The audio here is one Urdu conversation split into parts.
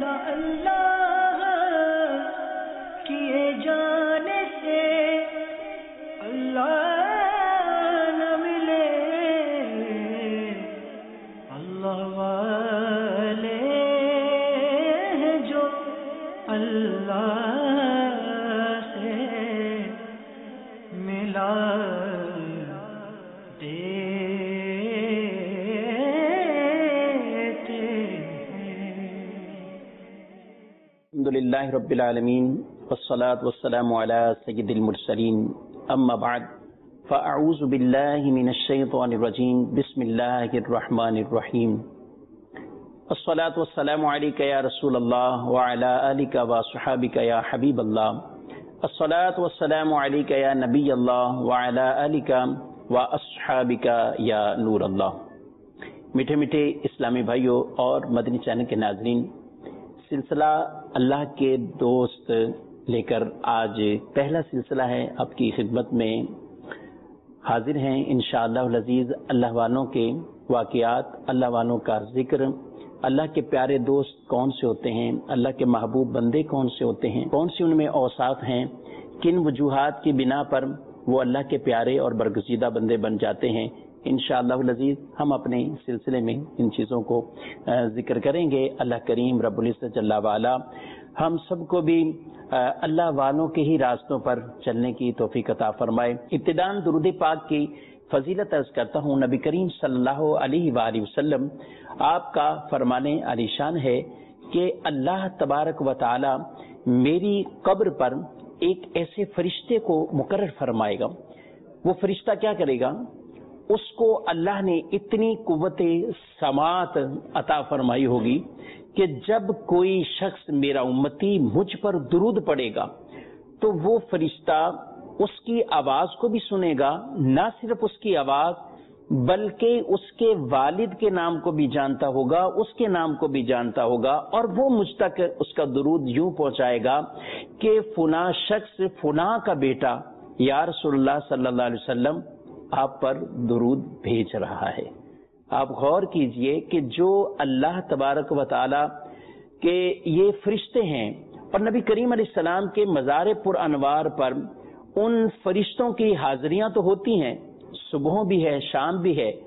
نہ اللہ کیے جانے سے اللہ نہ ملے، اللہ والے ہیں جو اللہ سے ملا الحمدللہ رب العالمین والصلاة والسلام علی سید المرسلین اما بعد فاعوذ باللہ من الشیطان الرجیم بسم اللہ الرحمن الرحیم الصلاة والسلام علیک یا رسول اللہ وعلی آلک وصحابک یا حبیب اللہ الصلاة والسلام علیک یا نبی اللہ وعلی آلک واصحابک یا نور اللہ۔ میٹھے میٹھے اسلامی بھائیوں اور مدنی چینل کے ناظرین، سلسلہ اللہ کے دوست لے کر آج پہلا سلسلہ ہے آپ کی خدمت میں حاضر ہیں انشاءاللہ العزیز۔ اللہ والوں کے واقعات، اللہ والوں کا ذکر، اللہ کے پیارے دوست کون سے ہوتے ہیں، اللہ کے محبوب بندے کون سے ہوتے ہیں، کون سی ان میں اوصاف ہیں، کن وجوہات کی بنا پر وہ اللہ کے پیارے اور برگزیدہ بندے بن جاتے ہیں، انشاءاللہ العزیز ہم اپنے سلسلے میں ان چیزوں کو ذکر کریں گے۔ اللہ کریم رب العزت جل وعلا ہم سب کو بھی اللہ والوں کے ہی راستوں پر چلنے کی توفیق عطا فرمائے۔ ابتداءً درود پاک کی فضیلت عرض کرتا ہوں۔ نبی کریم صلی اللہ علیہ وآلہ وسلم آپ کا فرمان عالی شان ہے کہ اللہ تبارک و تعالی میری قبر پر ایک ایسے فرشتے کو مقرر فرمائے گا۔ وہ فرشتہ کیا کرے گا؟ اس کو اللہ نے اتنی قوت سماعت عطا فرمائی ہوگی کہ جب کوئی شخص میرا امتی مجھ پر درود پڑے گا تو وہ فرشتہ اس کی آواز کو بھی سنے گا، نہ صرف اس کی آواز بلکہ اس کے والد کے نام کو بھی جانتا ہوگا، اس کے نام کو بھی جانتا ہوگا، اور وہ مجھ تک اس کا درود یوں پہنچائے گا کہ فلاں شخص فلاں کا بیٹا یا رسول اللہ صلی اللہ علیہ وسلم آپ پر درود بھیج رہا ہے۔ آپ غور کیجئے کہ جو اللہ تبارک و تعالی کے یہ فرشتے ہیں، اور نبی کریم علیہ السلام کے مزار پر انوار پر ان فرشتوں کی حاضریاں تو ہوتی ہیں، صبح بھی ہے، شام بھی ہے،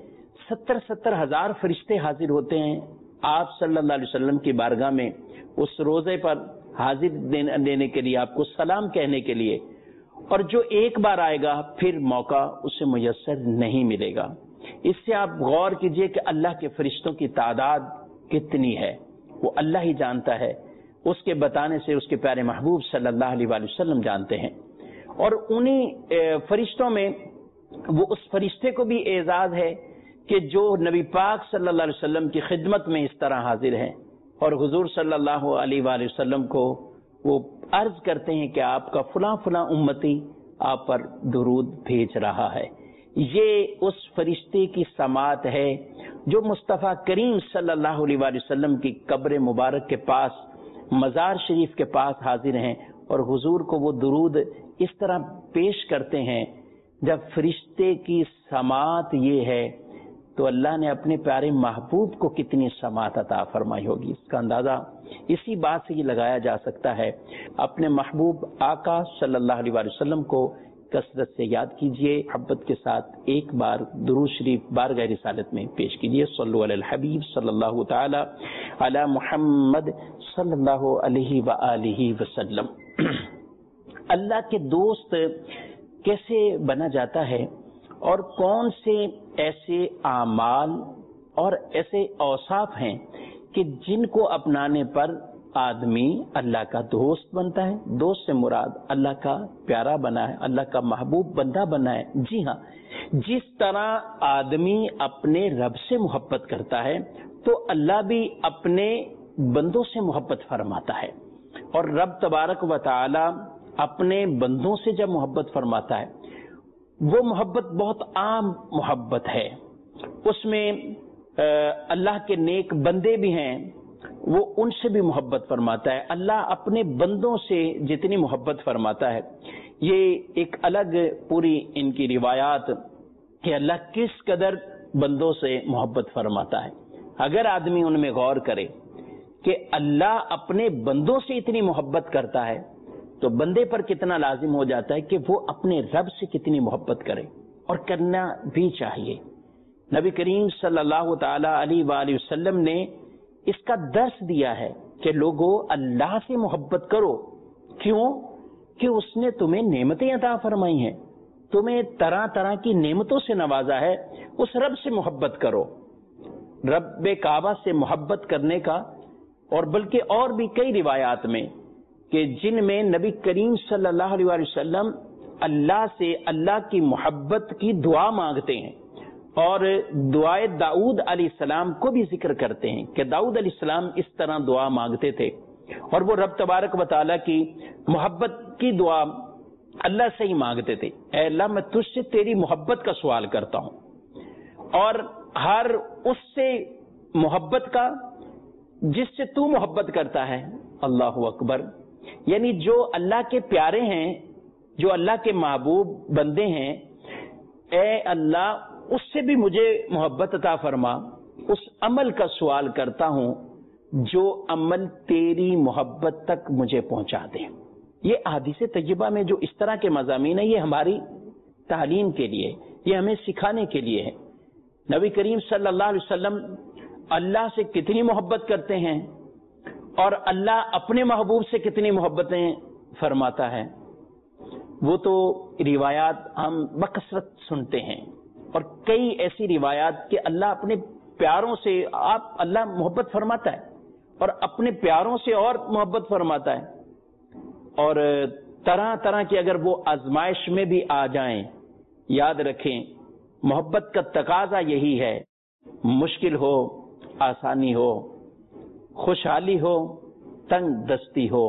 70 ہزار فرشتے حاضر ہوتے ہیں آپ صلی اللہ علیہ وسلم کی بارگاہ میں اس روزے پر حاضر دینے کے لیے، آپ کو سلام کہنے کے لیے، اور جو ایک بار آئے گا پھر موقع اسے میسر نہیں ملے گا۔ اس سے آپ غور کیجئے کہ اللہ کے فرشتوں کی تعداد کتنی ہے، وہ اللہ ہی جانتا ہے، اس کے بتانے سے اس کے پیارے محبوب صلی اللہ علیہ وآلہ وسلم جانتے ہیں۔ اور انہی فرشتوں میں وہ اس فرشتے کو بھی اعزاز ہے کہ جو نبی پاک صلی اللہ علیہ وسلم کی خدمت میں اس طرح حاضر ہیں اور حضور صلی اللہ علیہ وآلہ وسلم کو وہ عرض کرتے ہیں کہ آپ کا فلاں فلاں امتی آپ پر درود بھیج رہا ہے۔ یہ اس فرشتے کی سماعت ہے جو مصطفیٰ کریم صلی اللہ علیہ وآلہ وسلم کی قبر مبارک کے پاس، مزار شریف کے پاس حاضر ہیں، اور حضور کو وہ درود اس طرح پیش کرتے ہیں۔ جب فرشتے کی سماعت یہ ہے تو اللہ نے اپنے پیارے محبوب کو کتنی سماعت عطا فرمائی ہوگی، اس کا اندازہ اسی بات سے یہ لگایا جا سکتا ہے۔ اپنے محبوب آقا صلی اللہ علیہ وآلہ وسلم کو کثرت سے یاد کیجئے، محبت کے ساتھ ایک بار درود شریف بارگاہ رسالت میں پیش کیجئے۔ صلو علی الحبیب صلی اللہ تعالی علی محمد صلی اللہ علیہ وآلہ وسلم۔ اللہ کے دوست کیسے بنا جاتا ہے، اور کون سے ایسے اعمال اور ایسے اوصاف ہیں کہ جن کو اپنانے پر آدمی اللہ کا دوست بنتا ہے؟ دوست سے مراد اللہ کا پیارا بنا ہے، اللہ کا محبوب بندہ بنا ہے۔ جی ہاں، جس طرح آدمی اپنے رب سے محبت کرتا ہے تو اللہ بھی اپنے بندوں سے محبت فرماتا ہے، اور رب تبارک و تعالی اپنے بندوں سے جب محبت فرماتا ہے وہ محبت بہت عام محبت ہے، اس میں اللہ کے نیک بندے بھی ہیں، وہ ان سے بھی محبت فرماتا ہے۔ اللہ اپنے بندوں سے جتنی محبت فرماتا ہے، یہ ایک الگ پوری ان کی روایات کہ اللہ کس قدر بندوں سے محبت فرماتا ہے۔ اگر آدمی ان میں غور کرے کہ اللہ اپنے بندوں سے اتنی محبت کرتا ہے تو بندے پر کتنا لازم ہو جاتا ہے کہ وہ اپنے رب سے کتنی محبت کرے، اور کرنا بھی چاہیے۔ نبی کریم صلی اللہ تعالی علیہ وآلہ وسلم نے اس کا درس دیا ہے کہ لوگوں اللہ سے محبت کرو۔ کیوں؟ کہ اس نے تمہیں نعمتیں عطا فرمائی ہیں، تمہیں طرح طرح کی نعمتوں سے نوازا ہے، اس رب سے محبت کرو۔ رب کعبہ سے محبت کرنے کا، اور بلکہ اور بھی کئی روایات میں کہ جن میں نبی کریم صلی اللہ علیہ وآلہ وسلم اللہ سے اللہ کی محبت کی دعا مانگتے ہیں، اور دعائے داؤد علیہ السلام کو بھی ذکر کرتے ہیں کہ داؤد علیہ السلام اس طرح دعا مانگتے تھے، اور وہ رب تبارک و تعالیٰ کی محبت کی دعا اللہ سے ہی مانگتے تھے۔ اے اللہ، میں تجھ سے تیری محبت کا سوال کرتا ہوں، اور ہر اس سے محبت کا جس سے تو محبت کرتا ہے۔ اللہ اکبر، یعنی جو اللہ کے پیارے ہیں، جو اللہ کے محبوب بندے ہیں، اے اللہ اس سے بھی مجھے محبت عطا فرما۔ اس عمل کا سوال کرتا ہوں جو عمل تیری محبت تک مجھے پہنچا دے۔ یہ احادیث طیبہ میں جو اس طرح کے مضامین ہیں، یہ ہماری تعلیم کے لیے، یہ ہمیں سکھانے کے لیے ہے۔ نبی کریم صلی اللہ علیہ وسلم اللہ سے کتنی محبت کرتے ہیں، اور اللہ اپنے محبوب سے کتنی محبتیں فرماتا ہے، وہ تو روایات ہم بکثرت سنتے ہیں، اور کئی ایسی روایات کہ اللہ اپنے پیاروں سے اللہ محبت فرماتا ہے، اور اپنے پیاروں سے اور محبت فرماتا ہے، اور طرح طرح کی اگر وہ آزمائش میں بھی آ جائیں، یاد رکھیں محبت کا تقاضا یہی ہے، مشکل ہو، آسانی ہو، خوشحالی ہو، تنگ دستی ہو،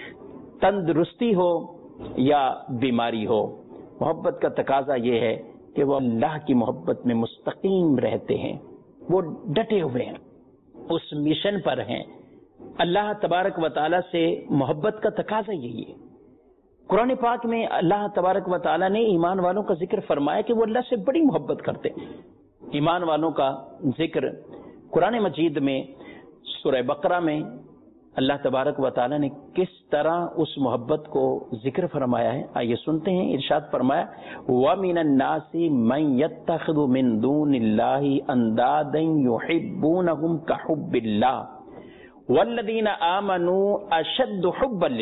تندرستی ہو یا بیماری ہو، محبت کا تقاضا یہ ہے کہ وہ اللہ کی محبت میں مستقیم رہتے ہیں، وہ ڈٹے ہوئے ہیں، اس مشن پر ہیں۔ اللہ تبارک و تعالیٰ سے محبت کا تقاضا یہی ہے۔ قرآن پاک میں اللہ تبارک و تعالیٰ نے ایمان والوں کا ذکر فرمایا کہ وہ اللہ سے بڑی محبت کرتے ہیں۔ ایمان والوں کا ذکر قرآن مجید میں سورہ بقرہ میں اللہ تبارک و تعالیٰ نے کس طرح اس محبت کو ذکر فرمایا ہے، آئیے سنتے ہیں۔ ارشاد فرمایا وَمِنَ النَّاسِ مَن يَتَّخِذُ مِن دُونِ اللَّهِ أَندَادًا يُحِبُّونَهُمْ كَحُبِّ اللَّهِ وَالَّذِينَ آمَنُوا أَشَدُّ حُبًّا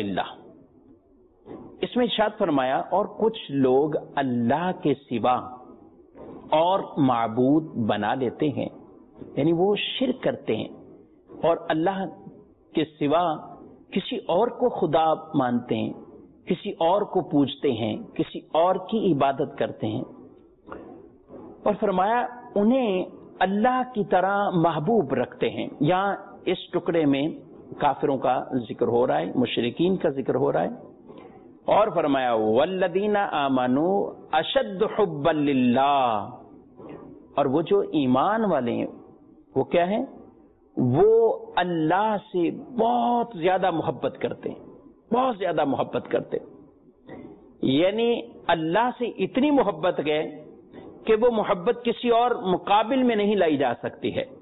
لِلَّهِ۔ اس میں ارشاد فرمایا اور کچھ لوگ اللہ کے سوا اور معبود بنا لیتے ہیں، یعنی وہ شرک کرتے ہیں اور اللہ کے سوا کسی اور کو خدا مانتے ہیں، کسی اور کو پوجتے ہیں، کسی اور کی عبادت کرتے ہیں، اور فرمایا انہیں اللہ کی طرح محبوب رکھتے ہیں۔ یہاں اس ٹکڑے میں کافروں کا ذکر ہو رہا ہے، مشرکین کا ذکر ہو رہا ہے، اور فرمایا والذین آمنوا اشد حبا للہ، اور وہ جو ایمان والے ہیں وہ کیا ہیں؟ وہ اللہ سے بہت زیادہ محبت کرتے ہیں، بہت زیادہ محبت کرتے ہیں، یعنی اللہ سے اتنی محبت گئے کہ وہ محبت کسی اور مقابل میں نہیں لائی جا سکتی ہے۔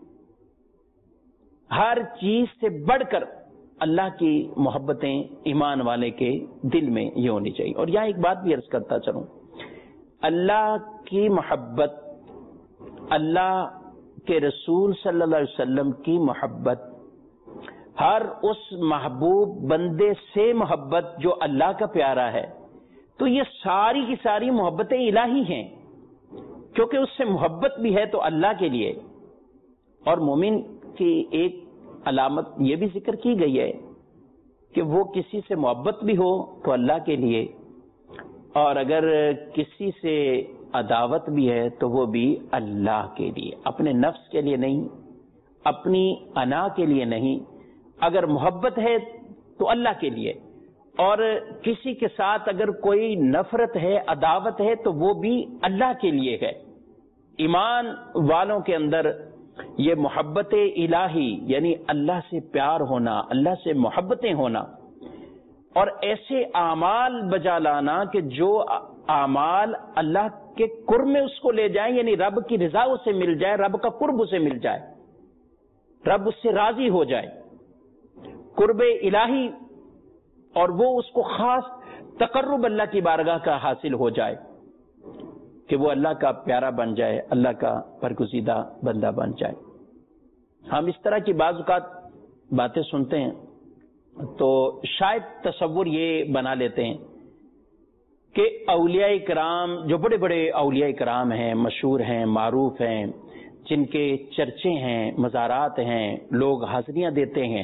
ہر چیز سے بڑھ کر اللہ کی محبتیں ایمان والے کے دل میں یہ ہونی چاہیے۔ اور یہاں ایک بات بھی عرض کرتا چلوں، اللہ کی محبت، اللہ کہ رسول صلی اللہ علیہ وسلم کی محبت، ہر اس محبوب بندے سے محبت جو اللہ کا پیارا ہے، تو یہ ساری کی ساری محبتیں الہی ہیں، کیونکہ اس سے محبت بھی ہے تو اللہ کے لیے۔ اور مومن کی ایک علامت یہ بھی ذکر کی گئی ہے کہ وہ کسی سے محبت بھی ہو تو اللہ کے لیے، اور اگر کسی سے عداوت بھی ہے تو وہ بھی اللہ کے لیے، اپنے نفس کے لیے نہیں، اپنی انا کے لیے نہیں۔ اگر محبت ہے تو اللہ کے لیے، اور کسی کے ساتھ اگر کوئی نفرت ہے، عداوت ہے، تو وہ بھی اللہ کے لیے ہے۔ ایمان والوں کے اندر یہ محبت الہی یعنی اللہ سے پیار ہونا، اللہ سے محبتیں ہونا، اور ایسے اعمال بجا لانا کہ جو اعمال اللہ کے قرب میں اس کو لے جائیں، یعنی رب کی رضا اسے مل جائے، رب کا قرب اسے مل جائے، رب اس سے راضی ہو جائے، قرب الہی اور وہ اس کو خاص تقرب اللہ کی بارگاہ کا حاصل ہو جائے کہ وہ اللہ کا پیارا بن جائے، اللہ کا برگزیدہ بندہ بن جائے۔ ہم اس طرح کی بعض اوقات باتیں سنتے ہیں تو شاید تصور یہ بنا لیتے ہیں کہ اولیاء کرام، جو بڑے بڑے اولیاء کرام ہیں، مشہور ہیں، معروف ہیں، جن کے چرچے ہیں، مزارات ہیں، لوگ حاضریاں دیتے ہیں،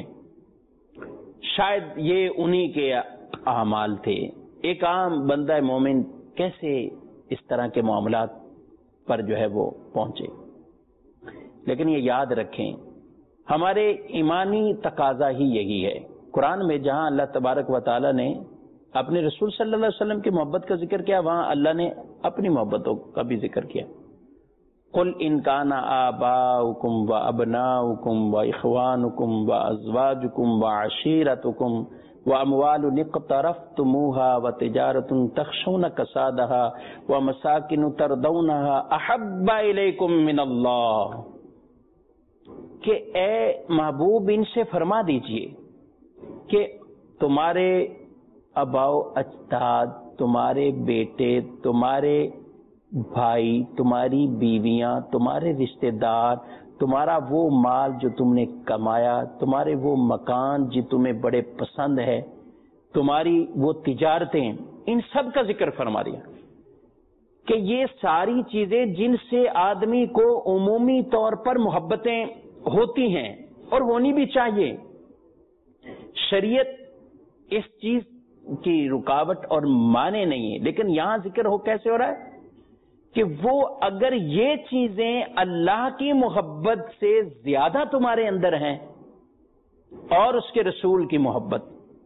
شاید یہ انہی کے اعمال تھے۔ ایک عام بندہ مومن کیسے اس طرح کے معاملات پر جو ہے وہ پہنچے؟ لیکن یہ یاد رکھیں، ہمارے ایمانی تقاضا ہی یہی ہے۔ قرآن میں جہاں اللہ تبارک و تعالی نے اپنے رسول صلی اللہ علیہ وسلم کی محبت کا ذکر کیا، وہاں اللہ نے اپنی محبتوں کا بھی ذکر کیا۔ قل ان کان آباؤکم و ابناؤکم و اخوانکم و ازواجکم و عشیرتکم واموال اقترفتموها وتجارۃ تخشون کسادها ومساکن ترضونها احب الیکم من اللہ، کہ اے محبوب ان سے فرما دیجئے کہ تمہارے آباؤ اجداد، تمہارے بیٹے، تمہارے بھائی، تمہاری بیویاں، تمہارے رشتہ دار، تمہارا وہ مال جو تم نے کمایا، تمہارے وہ مکان جو تمہیں بڑے پسند ہے، تمہاری وہ تجارتیں، ان سب کا ذکر فرما دیا کہ یہ ساری چیزیں جن سے آدمی کو عمومی طور پر محبتیں ہوتی ہیں اور ہونی بھی چاہیے، شریعت اس چیز کی رکاوٹ اور مانے نہیں ہے، لیکن یہاں ذکر ہو کیسے ہو رہا ہے کہ وہ اگر یہ چیزیں اللہ کی محبت سے زیادہ تمہارے اندر ہیں اور اس کے رسول کی محبت،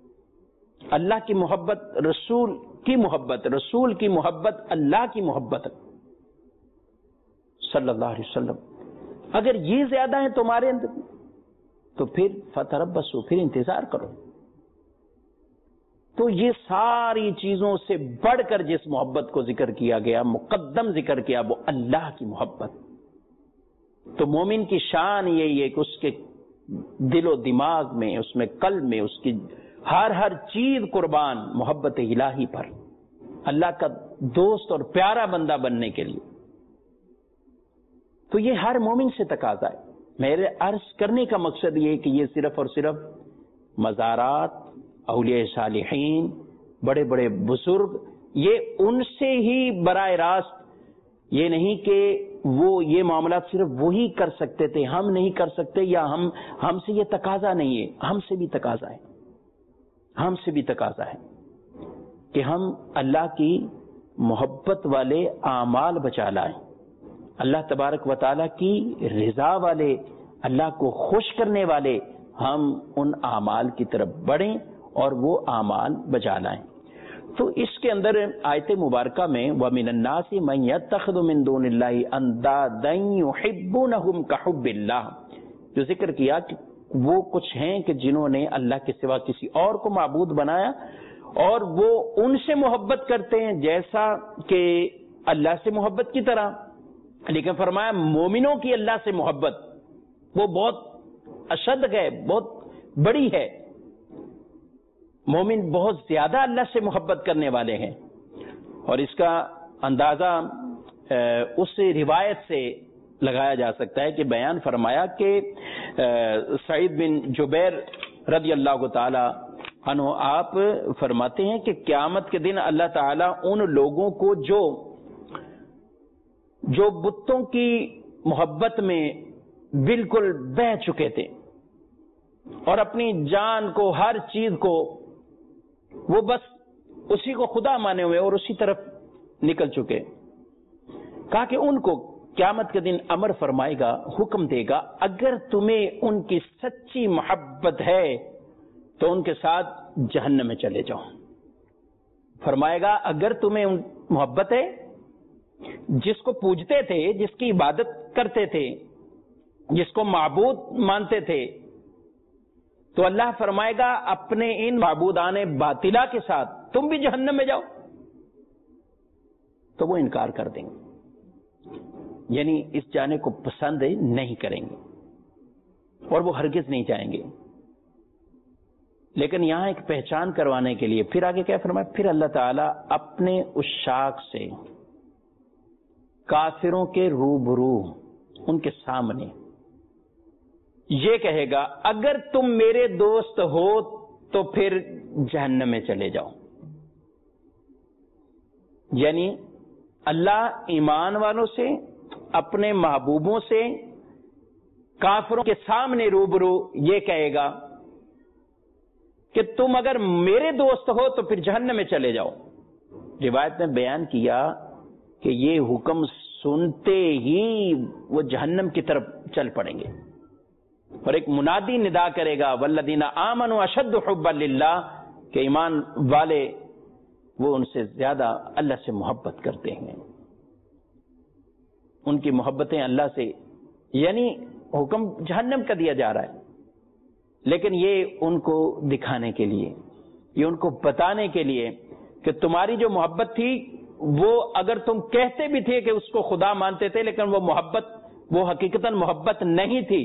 اللہ کی محبت، رسول کی محبت، رسول کی محبت، اللہ کی محبت صلی اللہ علیہ وسلم، اگر یہ زیادہ ہیں تمہارے اندر تو پھر فتربصوا، پھر انتظار کرو۔ تو یہ ساری چیزوں سے بڑھ کر جس محبت کو ذکر کیا گیا، مقدم ذکر کیا، وہ اللہ کی محبت۔ تو مومن کی شان یہی ہے کہ اس کے دل و دماغ میں، اس میں قلب میں، اس کی ہر چیز قربان محبت الہی پر، اللہ کا دوست اور پیارا بندہ بننے کے لیے۔ تو یہ ہر مومن سے تقاضا ہے۔ میرے عرض کرنے کا مقصد یہ ہے کہ یہ صرف اور صرف مزارات، اولیاء صالحین، بڑے بڑے بزرگ، یہ ان سے ہی براہ راست، یہ نہیں کہ وہ یہ معاملات صرف وہی کر سکتے تھے، ہم نہیں کر سکتے، یا ہم سے یہ تقاضا نہیں ہے، ہم سے بھی تقاضا ہے، ہم سے بھی تقاضا ہے کہ ہم اللہ کی محبت والے اعمال بچا لائیں، اللہ تبارک و تعالیٰ کی رضا والے، اللہ کو خوش کرنے والے ہم ان اعمال کی طرف بڑھیں اور وہ اعمال بجا لائیں۔ تو اس کے اندر آیت مبارکہ میں وَمِنَ النَّاسِ مَن يَتَّخِذُ مِن دُونِ اللَّهِ أَندَادًا يُحِبُّونَهُمْ كَحُبِّ اللَّهِ، جو ذکر کیا کہ وہ کچھ ہیں کہ جنہوں نے اللہ کے سوا کسی اور کو معبود بنایا اور وہ ان سے محبت کرتے ہیں جیسا کہ اللہ سے محبت کی طرح، لیکن فرمایا مومنوں کی اللہ سے محبت وہ بہت اشد ہے، بہت بڑی ہے، مومن بہت زیادہ اللہ سے محبت کرنے والے ہیں۔ اور اس کا اندازہ اس روایت سے لگایا جا سکتا ہے کہ بیان فرمایا کہ سعید بن جبیر رضی اللہ تعالی عنہ آپ فرماتے ہیں کہ قیامت کے دن اللہ تعالیٰ ان لوگوں کو جو بتوں کی محبت میں بالکل بہہ چکے تھے اور اپنی جان کو، ہر چیز کو، وہ بس اسی کو خدا مانے ہوئے اور اسی طرف نکل چکے، کہا کہ ان کو قیامت کے دن امر فرمائے گا، حکم دے گا، اگر تمہیں ان کی سچی محبت ہے تو ان کے ساتھ جہنم میں چلے جاؤ۔ فرمائے گا اگر تمہیں محبت ہے، جس کو پوجتے تھے، جس کی عبادت کرتے تھے، جس کو معبود مانتے تھے، تو اللہ فرمائے گا اپنے ان معبودان باطلہ کے ساتھ تم بھی جہنم میں جاؤ، تو وہ انکار کر دیں گے، یعنی اس جانے کو پسند نہیں کریں گے اور وہ ہرگز نہیں جائیں گے۔ لیکن یہاں ایک پہچان کروانے کے لیے پھر آگے کیا فرمایا، پھر اللہ تعالیٰ اپنے عشاق سے کافروں کے روبرو ان کے سامنے یہ کہے گا، اگر تم میرے دوست ہو تو پھر جہنم میں چلے جاؤ۔ یعنی اللہ ایمان والوں سے، اپنے محبوبوں سے کافروں کے سامنے روبرو یہ کہے گا کہ تم اگر میرے دوست ہو تو پھر جہنم میں چلے جاؤ۔ روایت میں بیان کیا کہ یہ حکم سنتے ہی وہ جہنم کی طرف چل پڑیں گے، اور ایک منادی ندا کرے گا، والذین آمنوا اشد حبا للہ، کہ ایمان والے وہ ان سے زیادہ اللہ سے محبت کرتے ہیں، ان کی محبتیں اللہ سے، یعنی حکم جہنم کا دیا جا رہا ہے، لیکن یہ ان کو دکھانے کے لیے، یہ ان کو بتانے کے لیے کہ تمہاری جو محبت تھی وہ اگر تم کہتے بھی تھے کہ اس کو خدا مانتے تھے، لیکن وہ محبت وہ حقیقتاً محبت نہیں تھی۔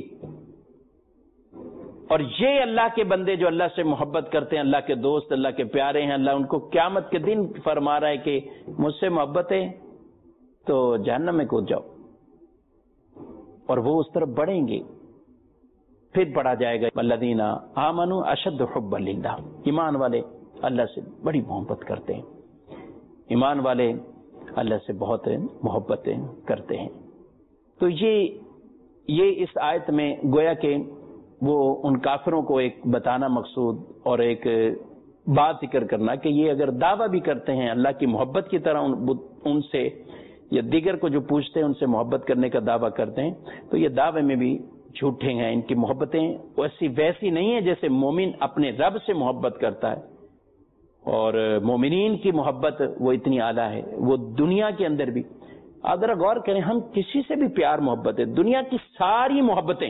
اور یہ اللہ کے بندے جو اللہ سے محبت کرتے ہیں، اللہ کے دوست، اللہ کے پیارے ہیں، اللہ ان کو قیامت کے دن فرما رہا ہے کہ مجھ سے محبت ہے تو جہنم میں کود جاؤ، اور وہ اس طرف بڑھیں گے۔ پھر پڑھا جائے گا الذین آمنوا اشد حبا للہ، ایمان والے اللہ سے بڑی محبت کرتے ہیں، ایمان والے اللہ سے بہت محبتیں کرتے ہیں۔ تو یہ اس آیت میں گویا کہ وہ ان کافروں کو ایک بتانا مقصود اور ایک بات ذکر کرنا کہ یہ اگر دعویٰ بھی کرتے ہیں اللہ کی محبت کی طرح ان سے یا دیگر کو جو پوچھتے ہیں ان سے محبت کرنے کا دعویٰ کرتے ہیں، تو یہ دعوے میں بھی جھوٹے ہیں۔ ان کی محبتیں ویسی نہیں ہے جیسے مومن اپنے رب سے محبت کرتا ہے، اور مومنین کی محبت وہ اتنی اعلیٰ ہے، وہ دنیا کے اندر بھی اگر غور کریں، ہم کسی سے بھی پیار محبت ہے، دنیا کی ساری محبتیں،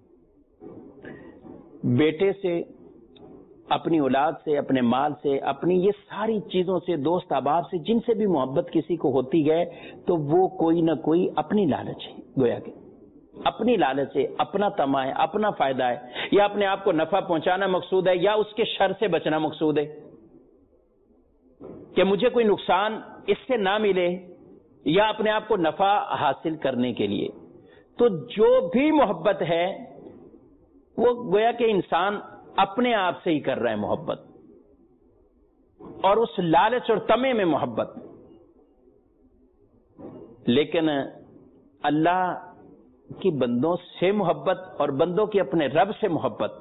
بیٹے سے، اپنی اولاد سے، اپنے مال سے، اپنی یہ ساری چیزوں سے، دوست احباب سے، جن سے بھی محبت کسی کو ہوتی ہے تو وہ کوئی نہ کوئی اپنی لالچ ہے، گویا کہ اپنی لالچ ہے، اپنا طمع ہے، اپنا فائدہ ہے، یا اپنے آپ کو نفع پہنچانا مقصود ہے، یا اس کے شر سے بچنا مقصود ہے کہ مجھے کوئی نقصان اس سے نہ ملے، یا اپنے آپ کو نفع حاصل کرنے کے لیے۔ تو جو بھی محبت ہے وہ گویا کہ انسان اپنے آپ سے ہی کر رہا ہے محبت، اور اس لالچ اور طمع میں محبت۔ لیکن اللہ کی بندوں سے محبت اور بندوں کی اپنے رب سے محبت،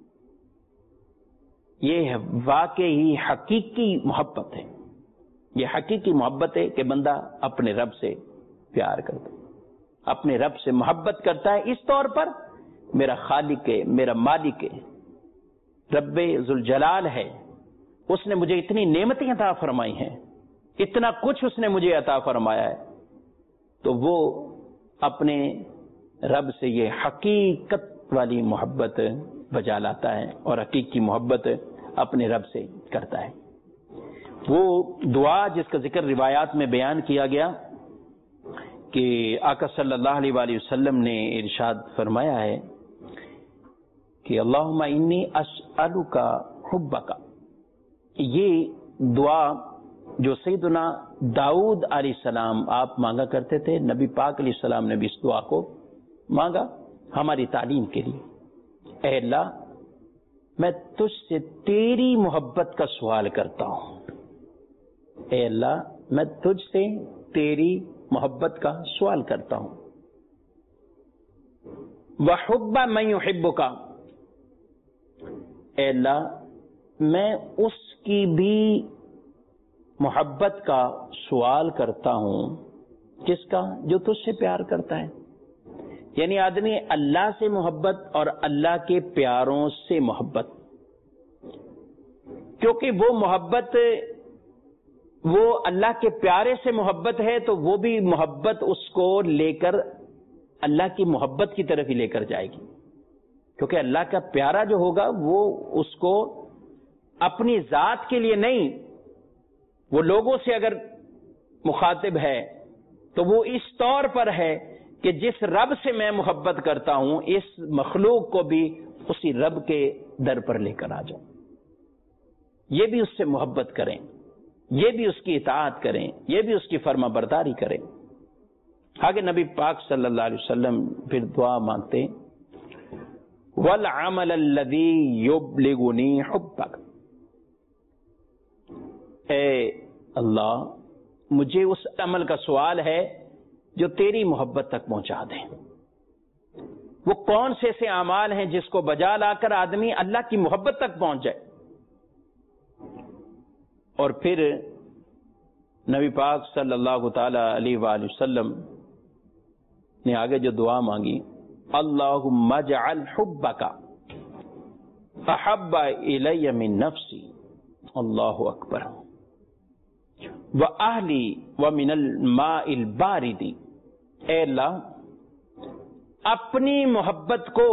یہ واقعی حقیقی محبت ہے، یہ حقیقی محبت ہے کہ بندہ اپنے رب سے پیار کرتا ہے، اپنے رب سے محبت کرتا ہے اس طور پر میرا خالق ہے، میرا مالک ہے، رب ذوالجلال ہے، اس نے مجھے اتنی نعمتیں عطا فرمائی ہیں، اتنا کچھ اس نے مجھے عطا فرمایا ہے، تو وہ اپنے رب سے یہ حقیقت والی محبت بجا لاتا ہے، اور حقیقی محبت اپنے رب سے کرتا ہے۔ وہ دعا جس کا ذکر روایات میں بیان کیا گیا کہ آقا صلی اللہ علیہ وآلہ وسلم نے ارشاد فرمایا ہے کہ اللہم انی اسألک حبک، یہ دعا جو سیدنا داؤد علیہ السلام آپ مانگا کرتے تھے، نبی پاک علیہ السلام نے بھی اس دعا کو مانگا ہماری تعلیم کے لیے۔ اے اللہ، میں تجھ سے تیری محبت کا سوال کرتا ہوں، اے اللہ میں تجھ سے تیری محبت کا سوال کرتا ہوں۔ وحب من یحبک، اے اللہ میں اس کی بھی محبت کا سوال کرتا ہوں، کس کا؟ جو تجھ سے پیار کرتا ہے۔ یعنی آدمی اللہ سے محبت اور اللہ کے پیاروں سے محبت، کیونکہ وہ محبت وہ اللہ کے پیارے سے محبت ہے تو وہ بھی محبت اس کو لے کر اللہ کی محبت کی طرف ہی لے کر جائے گی، کیونکہ اللہ کا پیارا جو ہوگا وہ اس کو اپنی ذات کے لیے نہیں، وہ لوگوں سے اگر مخاطب ہے تو وہ اس طور پر ہے کہ جس رب سے میں محبت کرتا ہوں اس مخلوق کو بھی اسی رب کے در پر لے کر آ جاؤں۔ یہ بھی اس سے محبت کریں، یہ بھی اس کی اطاعت کریں، یہ بھی اس کی فرما برداری کریں۔ آگے نبی پاک صلی اللہ علیہ وسلم پھر دعا مانگتے، وَالْعَمَلَ الَّذِي يُبْلِغُنِي حُبَّكَ، اے اللہ مجھے اس عمل کا سوال ہے جو تیری محبت تک پہنچا دیں۔ وہ کون سے ایسے اعمال ہیں جس کو بجا لا کر آدمی اللہ کی محبت تک پہنچ جائے؟ اور پھر نبی پاک صلی اللہ تعالی علیہ وآلہ وسلم نے آگے جو دعا مانگی، اللہم اجعل حبک احب الی من نفسی، اللہ اکبر، واہلی ومن الماء البارد، اے اللہ اپنی محبت کو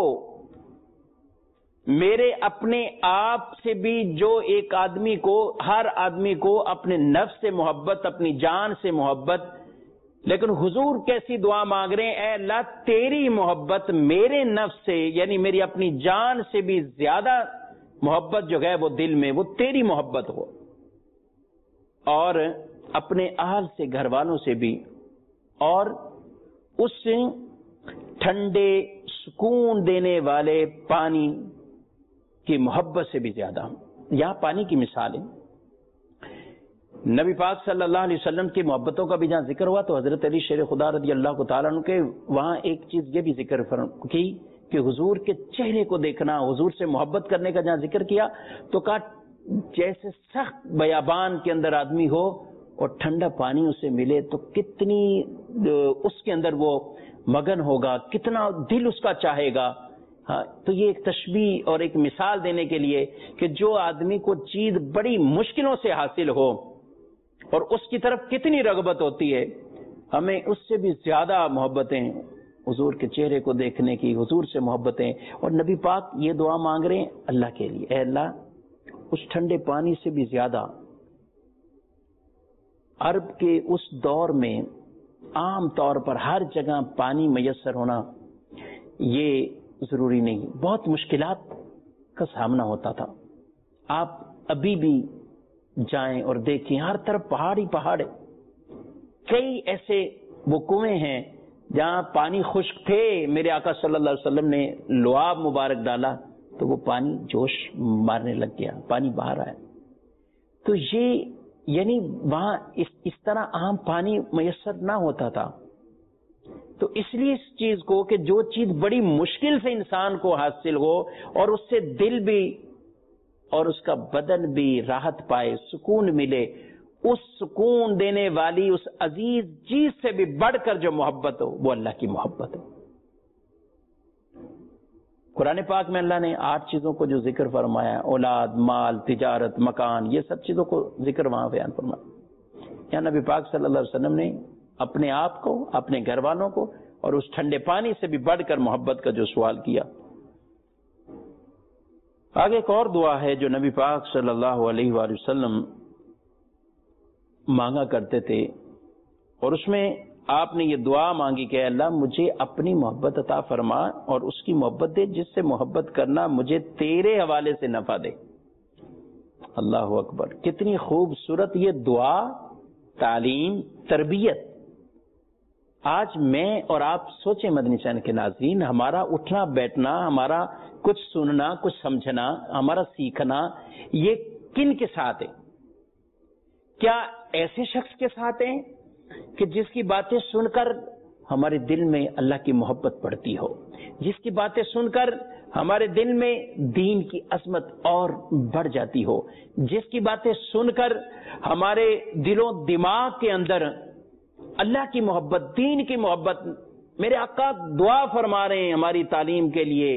میرے اپنے آپ سے بھی، جو ایک آدمی کو، ہر آدمی کو اپنے نفس سے محبت، اپنی جان سے محبت، لیکن حضور کیسی دعا مانگ رہے ہیں، اے اللہ تیری محبت میرے نفس سے، یعنی میری اپنی جان سے بھی زیادہ محبت جو ہے وہ دل میں وہ تیری محبت ہو، اور اپنے اہل سے، گھر والوں سے بھی، اور اس ٹھنڈے سکون دینے والے پانی کی محبت سے بھی زیادہ۔ یہاں پانی کی مثال ہے، نبی پاک صلی اللہ علیہ وسلم کی محبتوں کا بھی جہاں ذکر ہوا تو حضرت علی شیر خدا رضی اللہ تعالیٰ عنہ کے وہاں ایک چیز یہ بھی ذکر کی کہ حضور کے چہرے کو دیکھنا، حضور سے محبت کرنے کا جہاں ذکر کیا تو کہا جیسے سخت بیابان کے اندر آدمی ہو اور ٹھنڈا پانی اسے ملے تو کتنی اس کے اندر وہ مگن ہوگا، کتنا دل اس کا چاہے گا۔ ہاں، تو یہ ایک تشبیہ اور ایک مثال دینے کے لیے کہ جو آدمی کو چیز بڑی مشکلوں سے حاصل ہو اور اس کی طرف کتنی رغبت ہوتی ہے، ہمیں اس سے بھی زیادہ محبتیں حضور کے چہرے کو دیکھنے کی، حضور سے محبتیں۔ اور نبی پاک یہ دعا مانگ رہے ہیں اللہ کے لیے، اے اللہ اس ٹھنڈے پانی سے بھی زیادہ عرب کے اس دور میں عام طور پر ہر جگہ پانی میسر ہونا یہ ضروری نہیں، بہت مشکلات کا سامنا ہوتا تھا۔ آپ ابھی بھی جائیں اور دیکھیں ہر طرف پہاڑ ہی پہاڑ ہے، کئی ایسے وہ کنویں ہیں جہاں پانی خشک تھے، میرے آقا صلی اللہ علیہ وسلم نے لعاب مبارک ڈالا تو وہ پانی جوش مارنے لگ گیا، پانی باہر آیا۔ تو یہ یعنی وہاں اس طرح عام پانی میسر نہ ہوتا تھا، تو اس لیے اس چیز کو کہ جو چیز بڑی مشکل سے انسان کو حاصل ہو اور اس سے دل بھی اور اس کا بدن بھی راحت پائے، سکون ملے، اس سکون دینے والی اس عزیز چیز سے بھی بڑھ کر جو محبت ہو وہ اللہ کی محبت ہے۔ قرآن پاک میں اللہ نے 8 چیزوں کو جو ذکر فرمایا، اولاد، مال، تجارت، مکان، یہ سب چیزوں کو ذکر وہاں بیان فرمایا۔ یہاں نبی پاک صلی اللہ علیہ وسلم نے اپنے آپ کو، اپنے گھر والوں کو اور اس ٹھنڈے پانی سے بھی بڑھ کر محبت کا جو سوال کیا۔ آگے ایک اور دعا ہے جو نبی پاک صلی اللہ علیہ وآلہ وسلم مانگا کرتے تھے، اور اس میں آپ نے یہ دعا مانگی کہ اللہ مجھے اپنی محبت عطا فرما اور اس کی محبت دے جس سے محبت کرنا مجھے تیرے حوالے سے نفع دے۔ اللہ اکبر، کتنی خوبصورت یہ دعا، تعلیم، تربیت۔ آج میں اور آپ سوچیں مدنی چینل کے ناظرین، ہمارا اٹھنا بیٹھنا، ہمارا کچھ سننا، کچھ سمجھنا، ہمارا سیکھنا، یہ کن کے ساتھ ہے؟ کیا ایسے شخص کے ساتھ ہیں کہ جس کی باتیں سن کر ہمارے دل میں اللہ کی محبت پڑتی ہو، جس کی باتیں سن کر ہمارے دل میں دین کی عظمت اور بڑھ جاتی ہو، جس کی باتیں سن کر ہمارے دل و دماغ کے اندر اللہ کی محبت، دین کی محبت۔ میرے آقا دعا فرما رہے ہیں ہماری تعلیم کے لیے،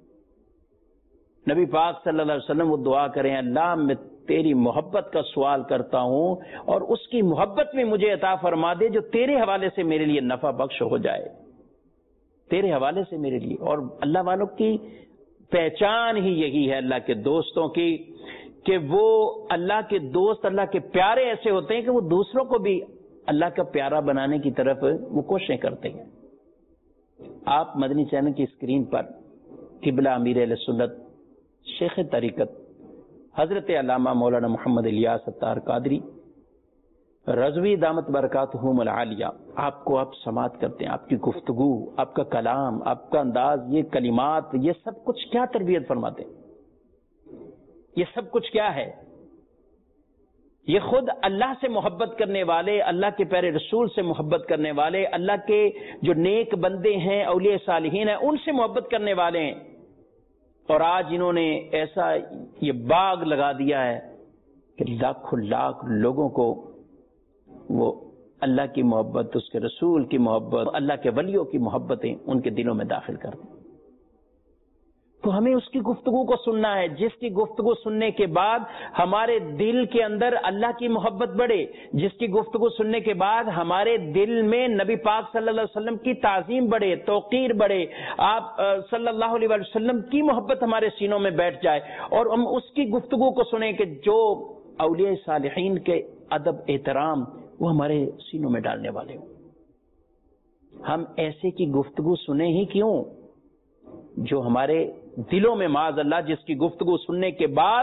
نبی پاک صلی اللہ علیہ وسلم وہ دعا کریں، اللہ میں تیری محبت کا سوال کرتا ہوں اور اس کی محبت میں مجھے عطا فرما دے جو تیرے حوالے سے میرے لیے نفع بخش ہو جائے، تیرے حوالے سے میرے لیے۔ اور اللہ والوں کی پہچان ہی یہی ہے اللہ کے دوستوں کی کہ وہ اللہ کے دوست، اللہ کے پیارے ایسے ہوتے ہیں کہ وہ دوسروں کو بھی اللہ کا پیارا بنانے کی طرف وہ کوششیں کرتے ہیں۔ آپ مدنی چینل کی اسکرین پر قبلہ امیر اہل سنت، شیخ طریقت حضرت علامہ مولانا محمد الیاس ستار قادری رضوی دامت برکاتہم العالیہ آپ کو آپ سماعت کرتے ہیں، آپ کی گفتگو، آپ کا کلام، آپ کا انداز، یہ کلمات، یہ سب کچھ کیا تربیت فرماتے ہیں؟ یہ سب کچھ کیا ہے؟ یہ خود اللہ سے محبت کرنے والے، اللہ کے پیارے رسول سے محبت کرنے والے، اللہ کے جو نیک بندے ہیں، اولیاء صالحین ہیں، ان سے محبت کرنے والے ہیں، اور آج انہوں نے ایسا یہ باغ لگا دیا ہے کہ لاکھوں لاکھ لوگوں کو وہ اللہ کی محبت، اس کے رسول کی محبت، اللہ کے ولیوں کی محبتیں ان کے دلوں میں داخل کر دیں۔ تو ہمیں اس کی گفتگو کو سننا ہے، جس کی گفتگو سننے کے بعد ہمارے دل کے اندر اللہ کی محبت بڑھے، جس کی گفتگو سننے کے بعد ہمارے دل میں نبی پاک صلی اللہ علیہ وسلم کی تعظیم بڑھے، توقیر بڑھے، آپ صلی اللہ علیہ وسلم کی محبت ہمارے سینوں میں بیٹھ جائے، اور ہم اس کی گفتگو کو سنیں کہ جو اولیاء صالحین کے ادب احترام وہ ہمارے سینوں میں ڈالنے والے ہوں۔ ہم ایسے کی گفتگو سنیں ہی کیوں جو ہمارے دلوں میں معاذ اللہ جس کی گفتگو سننے کے بعد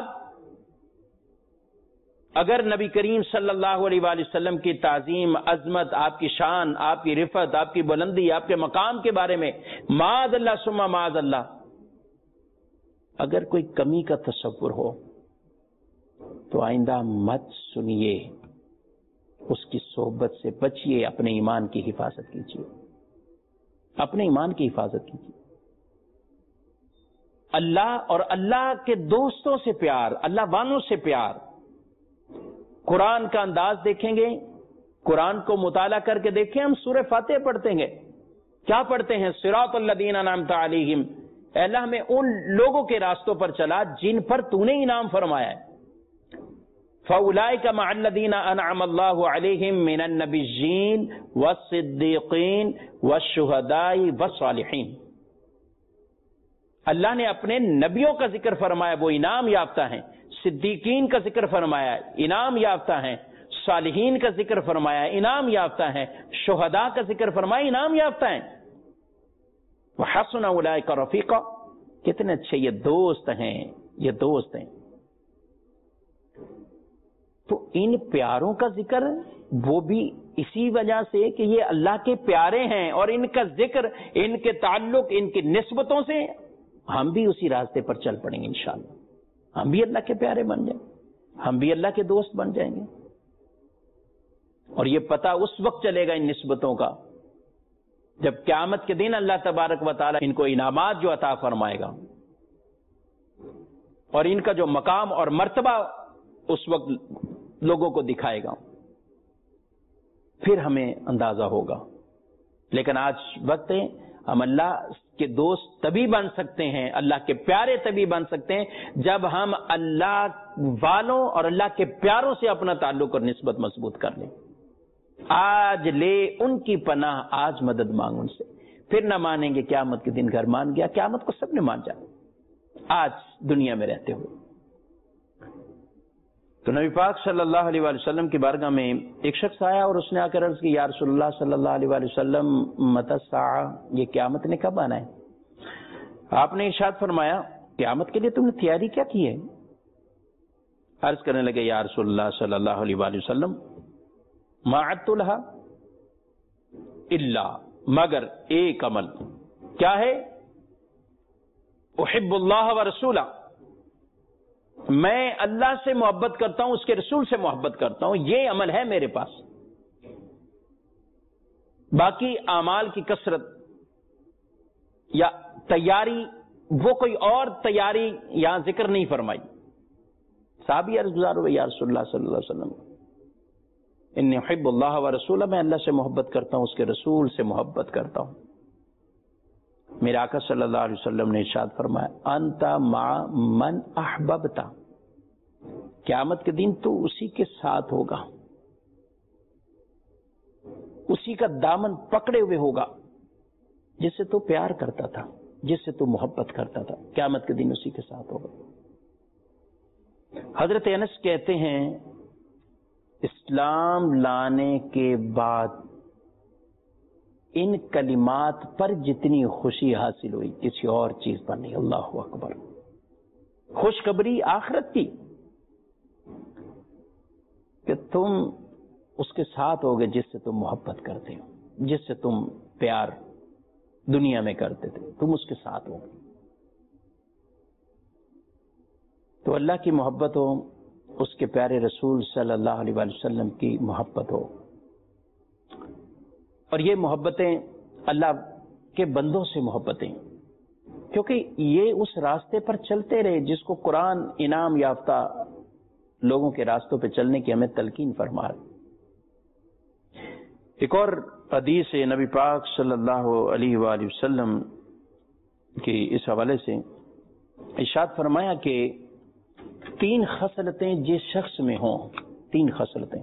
اگر نبی کریم صلی اللہ علیہ وآلہ وسلم کی تعظیم، عظمت، آپ کی شان، آپ کی رفعت، آپ کی بلندی، آپ کے مقام کے بارے میں معاذ اللہ ثم معاذ اللہ اگر کوئی کمی کا تصور ہو تو آئندہ مت سنیے، اس کی صحبت سے بچیے، اپنے ایمان کی حفاظت کیجیے، اپنے ایمان کی حفاظت کیجیے۔ اللہ اور اللہ کے دوستوں سے پیار، اللہ والوں سے پیار۔ قرآن کا انداز دیکھیں گے، قرآن کو مطالعہ کر کے دیکھیں، ہم سورہ فاتحہ پڑھتے ہیں، کیا پڑھتے ہیں؟ صراط الذین انعمت علیہم، اے اللہ ہمیں ان لوگوں کے راستوں پر چلا جن پر تو نے انعام فرمایا ہے۔ فَأُولَئِكَ مَعَ الَّذِينَ أَنْعَمَ اللَّهُ عَلَيْهِمْ مِنَ النَّبِيِّينَ وَالصِّدِّيقِينَ وَالشُّهَدَاءِ وَالصَّالِحِينَ۔ اللہ نے اپنے نبیوں کا ذکر فرمایا، وہ انعام یافتہ ہیں، صدیقین کا ذکر فرمایا، انعام یافتہ ہیں، صالحین کا ذکر فرمایا، انعام یافتہ ہیں، شہداء کا ذکر فرمایا، انعام یافتہ ہیں۔ وَحَسُنَ أُولَئِكَ رَفِيقًا، کتنے اچھے یہ دوست ہیں، یہ دوست ہیں۔ تو ان پیاروں کا ذکر وہ بھی اسی وجہ سے کہ یہ اللہ کے پیارے ہیں، اور ان کا ذکر، ان کے تعلق، ان کی نسبتوں سے ہم بھی اسی راستے پر چل پڑیں گے انشاءاللہ، ہم بھی اللہ کے پیارے بن جائیں گے، ہم بھی اللہ کے دوست بن جائیں گے۔ اور یہ پتہ اس وقت چلے گا ان نسبتوں کا جب قیامت کے دن اللہ تبارک و تعالی ان کو انعامات جو عطا فرمائے گا، اور ان کا جو مقام اور مرتبہ اس وقت لوگوں کو دکھائے گا، پھر ہمیں اندازہ ہوگا۔ لیکن آج وقت ہے، ہم اللہ کے دوست تبھی بن سکتے ہیں، اللہ کے پیارے تبھی بن سکتے ہیں جب ہم اللہ والوں اور اللہ کے پیاروں سے اپنا تعلق اور نسبت مضبوط کر لیں۔ آج لے ان کی پناہ، آج مدد مانگ ان سے، پھر نہ مانیں گے قیامت کے دن۔ گھر مان گیا، قیامت کو سب نے مان جانا آج دنیا میں رہتے ہوئے۔ تو نبی پاک صلی اللہ علیہ وآلہ وسلم کی بارگاہ میں ایک شخص آیا اور اس نے آ کر عرض کی، یا رسول اللہ صلی اللہ علیہ وآلہ وسلم، متی الساعہ، یہ قیامت نے کب آنا ہے؟ آپ نے ارشاد فرمایا، قیامت کے لیے تم نے تیاری کیا کی ہے؟ عرض کرنے لگے، یا رسول اللہ صلی اللہ علیہ وآلہ وسلم، ما عدت لها الا، مگر ایک عمل، کیا ہے؟ احب اللہ ورسولہ، میں اللہ سے محبت کرتا ہوں، اس کے رسول سے محبت کرتا ہوں، یہ عمل ہے میرے پاس۔ باقی اعمال کی کثرت یا تیاری، وہ کوئی اور تیاری یہاں ذکر نہیں فرمائی۔ صحابی عرض گزار ہوئے، یا رسول اللہ صلی اللہ علیہ وسلم، انی احب اللہ ورسولہ، میں اللہ سے محبت کرتا ہوں، اس کے رسول سے محبت کرتا ہوں۔ میرے آقا صلی اللہ علیہ وسلم نے ارشاد فرمایا، انت مع من احببتا، قیامت کے دن تو اسی کے ساتھ ہوگا، اسی کا دامن پکڑے ہوئے ہوگا جس سے تو پیار کرتا تھا، جس سے تو محبت کرتا تھا، قیامت کے دن اسی کے ساتھ ہوگا۔ حضرت انس کہتے ہیں، اسلام لانے کے بعد ان کلمات پر جتنی خوشی حاصل ہوئی کسی اور چیز پر نہیں۔ اللہ اکبر۔ خوشخبری آخرت کی، تم اس کے ساتھ ہوگے جس سے تم محبت کرتے ہو, جس سے تم پیار دنیا میں کرتے تھے, تم اس کے ساتھ ہوگے. تو اللہ کی محبت ہو, اس کے پیارے رسول صلی اللہ علیہ وآلہ وسلم کی محبت ہو, اور یہ محبتیں اللہ کے بندوں سے محبتیں, کیونکہ یہ اس راستے پر چلتے رہے جس کو قرآن انعام یافتہ لوگوں کے راستوں پہ چلنے کی ہمیں تلقین فرما رہے. ایک اور حدیث نبی پاک صلی اللہ علیہ وآلہ وسلم کی اس حوالے سے ارشاد فرمایا کہ 3 خصلتیں جس شخص میں ہوں, 3 خصلتیں,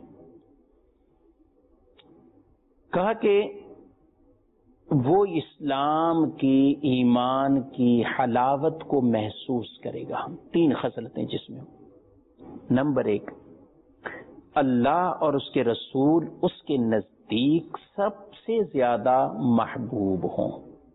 کہا کہ وہ اسلام کی, ایمان کی حلاوت کو محسوس کرے گا. 3 خصلتیں جس میں ہوں. نمبر 1, اللہ اور اس کے رسول اس کے نزدیک سب سے زیادہ محبوب ہوں.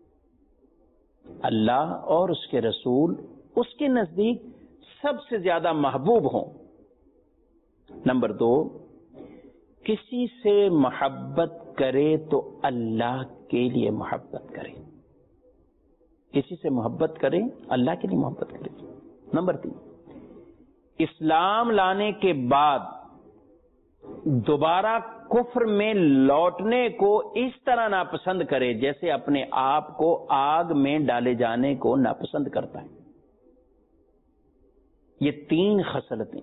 اللہ اور اس کے رسول اس کے نزدیک سب سے زیادہ محبوب ہوں. نمبر 2, کسی سے محبت کرے تو اللہ کے لیے محبت کرے, کسی سے محبت کرے اللہ کے لیے محبت کرے. نمبر 3, اسلام لانے کے بعد دوبارہ کفر میں لوٹنے کو اس طرح ناپسند کرے جیسے اپنے آپ کو آگ میں ڈالے جانے کو ناپسند کرتا ہے. یہ 3 خصلتیں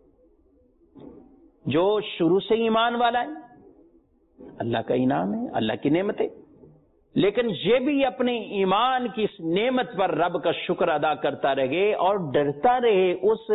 جو شروع سے ایمان والا ہے, اللہ کا انعام ہے, اللہ کی نعمت ہے, لیکن یہ بھی اپنے ایمان کی اس نعمت پر رب کا شکر ادا کرتا رہے اور ڈرتا رہے اس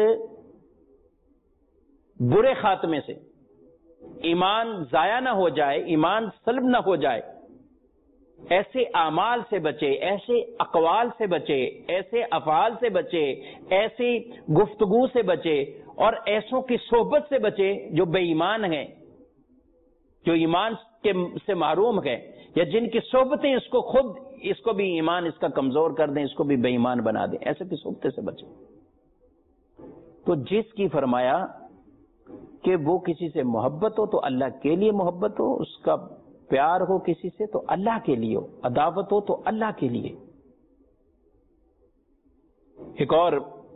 برے خاتمے سے, ایمان ضائع نہ ہو جائے, ایمان سلب نہ ہو جائے. ایسے اعمال سے بچے, ایسے اقوال سے بچے, ایسے افعال سے بچے, ایسی گفتگو سے بچے اور ایسوں کی صحبت سے بچے جو بے ایمان ہیں, جو ایمان سے محروم ہیں, یا جن کی صحبتیں اس کو خود اس کو بھی ایمان اس کا کمزور کر دیں, اس کو بھی بے ایمان بنا دیں. ایسے کی صحبتیں سے بچے. تو جس کی فرمایا کہ وہ کسی سے محبت ہو تو اللہ کے لیے محبت ہو, اس کا پیار ہو کسی سے تو اللہ کے لیے ہو, عداوت ہو تو اللہ کے لیے. ایک اور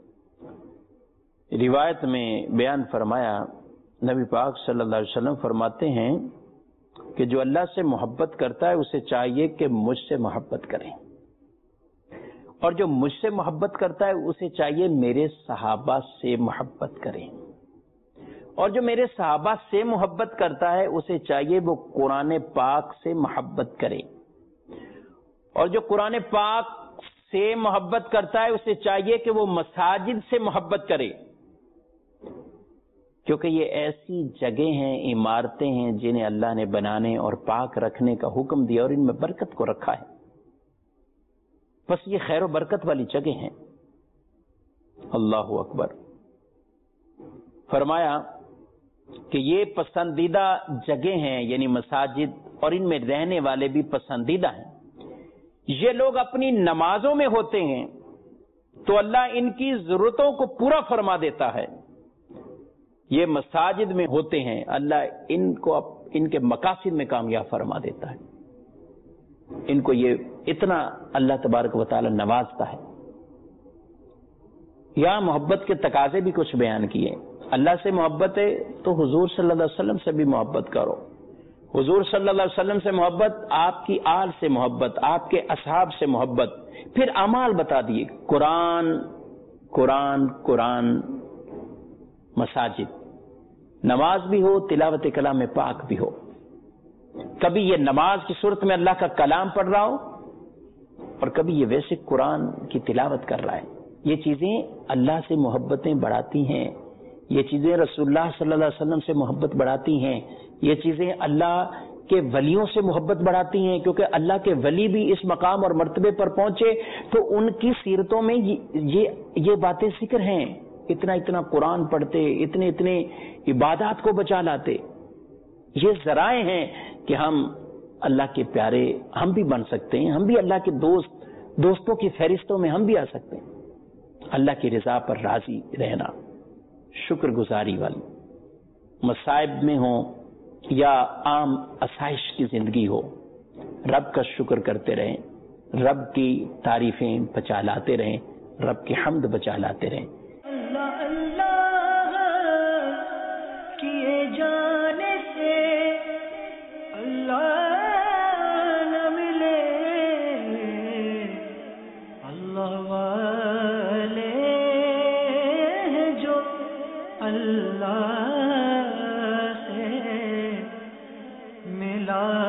روایت میں بیان فرمایا, نبی پاک صلی اللہ علیہ وسلم فرماتے ہیں کہ جو اللہ سے محبت کرتا ہے اسے چاہیے کہ مجھ سے محبت کرے, اور جو مجھ سے محبت کرتا ہے اسے چاہیے میرے صحابہ سے محبت کرے, اور جو میرے صحابہ سے محبت کرتا ہے اسے چاہیے وہ قرآن پاک سے محبت کرے, اور جو قرآن پاک سے محبت کرتا ہے اسے چاہیے کہ وہ مساجد سے محبت کرے, کیونکہ یہ ایسی جگہ ہیں, عمارتیں ہیں جنہیں اللہ نے بنانے اور پاک رکھنے کا حکم دیا اور ان میں برکت کو رکھا ہے. بس یہ خیر و برکت والی جگہ ہیں. اللہ اکبر. فرمایا کہ یہ پسندیدہ جگہ ہیں, یعنی مساجد, اور ان میں رہنے والے بھی پسندیدہ ہیں. یہ لوگ اپنی نمازوں میں ہوتے ہیں تو اللہ ان کی ضرورتوں کو پورا فرما دیتا ہے. یہ مساجد میں ہوتے ہیں, اللہ ان کو ان کے مقاصد میں کامیاب فرما دیتا ہے. ان کو یہ اتنا اللہ تبارک و تعالی نوازتا ہے. یہاں محبت کے تقاضے بھی کچھ بیان کیے. اللہ سے محبت ہے تو حضور صلی اللہ علیہ وسلم سے بھی محبت کرو. حضور صلی اللہ علیہ وسلم سے محبت, آپ کی آل سے محبت, آپ کے اصحاب سے محبت. پھر اعمال بتا دیے, قرآن قرآن قرآن, مساجد, نماز بھی ہو, تلاوت کلام پاک بھی ہو. کبھی یہ نماز کی صورت میں اللہ کا کلام پڑھ رہا ہو اور کبھی یہ ویسے قرآن کی تلاوت کر رہا ہے. یہ چیزیں اللہ سے محبتیں بڑھاتی ہیں, یہ چیزیں رسول اللہ صلی اللہ علیہ وسلم سے محبت بڑھاتی ہیں, یہ چیزیں اللہ کے ولیوں سے محبت بڑھاتی ہیں, کیونکہ اللہ کے ولی بھی اس مقام اور مرتبے پر پہنچے تو ان کی سیرتوں میں یہ باتیں ذکر ہیں. اتنا اتنا قرآن پڑھتے, اتنے اتنے عبادات کو بچا لاتے. یہ ذرائع ہیں کہ ہم اللہ کے پیارے ہم بھی بن سکتے ہیں, ہم بھی اللہ کے دوستوں کی فہرستوں میں ہم بھی آ سکتے ہیں. اللہ کی رضا پر راضی رہنا, شکر گزاری والی, مصائب میں ہوں یا عام آسائش کی زندگی ہو، رب کا شکر کرتے رہیں، رب کی تعریفیں بچا لاتے رہیں، رب کی حمد بچا لاتے رہیں۔ اللہ اللہ کیے جانے سے اللہ نہ ملے، اللہ والے ہیں جو اللہ سے ملا